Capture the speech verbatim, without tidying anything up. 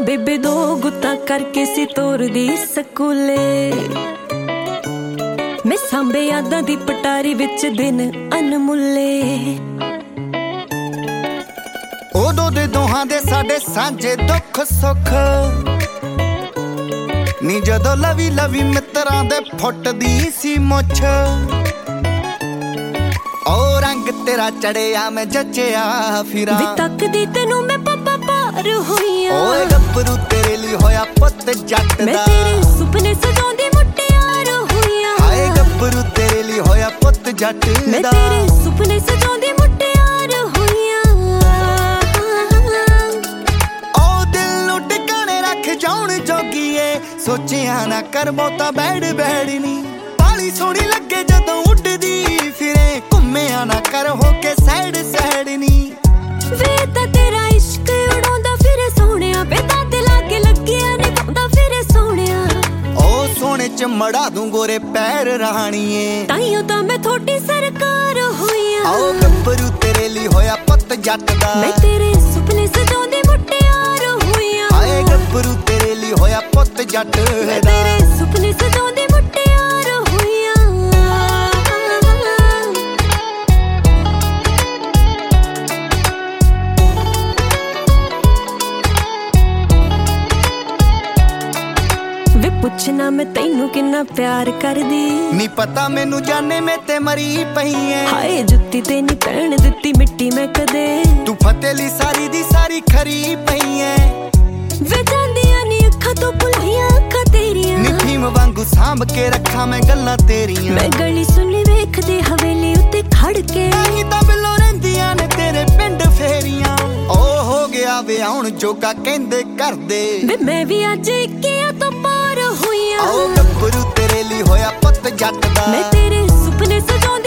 ਬੇਬੇ ਦੋ ਗੁੱਤਾਂ ਕਰਕੇ ਸੀ ਤੋਰਦੀ ਸਕੂਲੇ। ਮੈਂ ਸਾਂਭੇ ਯਾਦਾਂ ਦੀ ਪਟਾਰੀ ਵਿੱਚ ਦਿਨ ਅਨਮੁੱਲੇ। ਉਦੋਂ ਦੇ ਦੋਹਾਂ ਦੇ ਸਾਡੇ ਸਾਂਝੇ ਦੁੱਖ ਸੁੱਖ ਨੀ ਜਦੋਂ ਲਵੀ ਲਵੀ ਮਿੱਤਰਾਂ ਦੇ ਫੁੱਟਦੀ ਸੀ ਮੁੱਛ। ਉਹ ਰੰਗ ਤੇਰਾ ਚੜਿਆ ਮੈਂ ਜੱਜਿਆ ਫਿਰਾਂ ਵੀ ਤੱਕਦੀ ਤੈਨੂੰ ਮੈਂ ਪਾਪਾ ਪਾਰ ਹੋਈਆਂ। ਓਏ ਗੱਭਰੂ ਤੇਰੇ ਲਈ ਹੋਇਆ ਪੁੱਤ ਜੱਟ ਦਾ, ਮੈਂ ਤੇਰੇ ਸੁਪਨੇ ਸਜਾਉਂਦੀ ਮੁਟਿਆਰ ਹੋਈਆਂ। ਹਾਏ ਗੱਭਰੂ ਤੇਰੇ ਲਈ ਹੋਇਆ ਪੁੱਤ ਜੱਟ ਦਾ, ਮੈਂ ਤੇਰੇ ਸੁਪਨੇ ਸਜਾਉਂਦੀ ਮੁਟਿਆਰ ਹੋਈਆਂ। ਉਹ ਦਿਲ ਨੂੰ ਟਿਕਾਣੇ ਰੱਖ ਜਾਉਣ ਜੋਗੀਏ, ਸੋਚਿਆ ਨਾ ਕਰ ਬਹੁਤਾ ਬੈੜ ਬੈੜ ਨੀ। ਬਾਲੀ ਸੋਹਣੀ ਲੱਗੇ ਜਦੋਂ ਉੱਡਦੀ ਫਿਰੇ, ਘੁੰਮਿਆ ਨਾ ਕਰ ਹੋ ਕੇ ਸੈਡ ਸੈਡ ਨੀ। ਵੇ ਤਾਂ ਤੇਰਾ ਇਸ਼ਕ ਉਡਾਉਂਦਾ ਫਿਰੇ ਸੋਹਣਿਆ, ਬੇਦਾਂ ਤੇ ਲਾਗੇ ਲੱਗਿਆ ਨੀ ਪਾਉਂਦਾ ਫਿਰੇ ਸੋਹਣਿਆ। ਉਹ ਸੋਹਣੇ ਚ ਮੜਾ ਦੂੰ ਗੋਰੇ ਪੈਰ ਰਾਣੀਏ, ਤਾਈਓ ਤਾਂ ਮੈਂ ਥੋੜੀ ਸਰਕਾਰ ਹੋਈਆਂ। ਆਓ ਗੱਭਰੂ ਤੇਰੇ ਲਈ ਹੋਇਆ ਪੁੱਤ ਜੱਟ ਦਾ, ਮੈਂ ਤੇਰੇ ਸੁਪਨੇ ਸਜਾਉਂਦੀ ਮੁਟਿਆਰ ਹੋਈਆਂ। ਹਾਏ ਗੱਭਰੂ ਤੇਰੇ ਲਈ ਹੋਇਆ ਪੁੱਤ ਜੱਟ ਮੈਂ ਦਾ, ਤੇਰੇ ਸੁਪਨੇ ਸਜਾਉਂਦੀ ਮੁਟਿਆਰ ਹੋਈਆਂ। ਵੇ ਪੁੱਛਣਾ ਮੈਂ ਤੈਨੂੰ ਕਿੰਨਾ ਪਿਆਰ ਕਰਦੀ, ਨੀ ਪਤਾ ਮੈਨੂੰ ਜਾਣੇ ਮੈਂ ਤੇ ਮਰੀ ਪਈ ਐ। ਹਾਏ ਜੁੱਤੀ ਤੇ ਨੀ ਪੈਣ ਦਿੱਤੀ ਮਿੱਟੀ ਮੈਂ ਕਦੇ, ਤੂੰ ਫਤਿਹ ਲਈ ਸਾਰੀ ਦੀ ਸਾਰੀ ਖਰੀ ਪਈ ਐ। ਵੇ ਜਾਂਦੀਆਂ ਨੀ ਅੱਖਾਂ ਤੋਂ ਭੁਲਾਈਆਂ ਅੱਖਾਂ ਤੇਰੀਆਂ, ਨੀ ਭੀਮ ਵਾਂਗੂ ਸਾਂਭ ਕੇ ਰੱਖਾਂ ਮੈਂ ਗੱਲਾਂ ਤੇਰੀਆਂ। ਮੈਂ ਗਲੀ ਸੁਣੀ ਵੇਖਦੀ ਹਵੇਲੀ ਉੱਤੇ ਖੜ ਕੇ, ਨਹੀਂ ਤਾਂ ਬਿੱਲੋ ਰਹਿੰਦੀਆਂ ਨੇ ਤੇਰੇ ਪਿੰਡ ਫੇਰੀਆਂ। ਉਹ ਹੋ ਗਿਆ ਵਿਆਹੁਣ ਜੋਗਾ ਕਹਿੰਦੇ ਕਰਦੇ, ਵੇ ਮੈਂ ਵੀ ਅੱਜ ਇੱਕਿਆਂ ਤੋਂ ਪਾਰ ਹੋਈਆਂ। ਆਓ ਗੱਭਰੂ ਤੇਰੇ ਲਈ ਹੋਇਆ ਪੁੱਤ ਜੱਟ ਦਾ, ਮੈਂ ਤੇਰੇ ਸੁਪਨੇ ਸਜਾਉਂਦੀ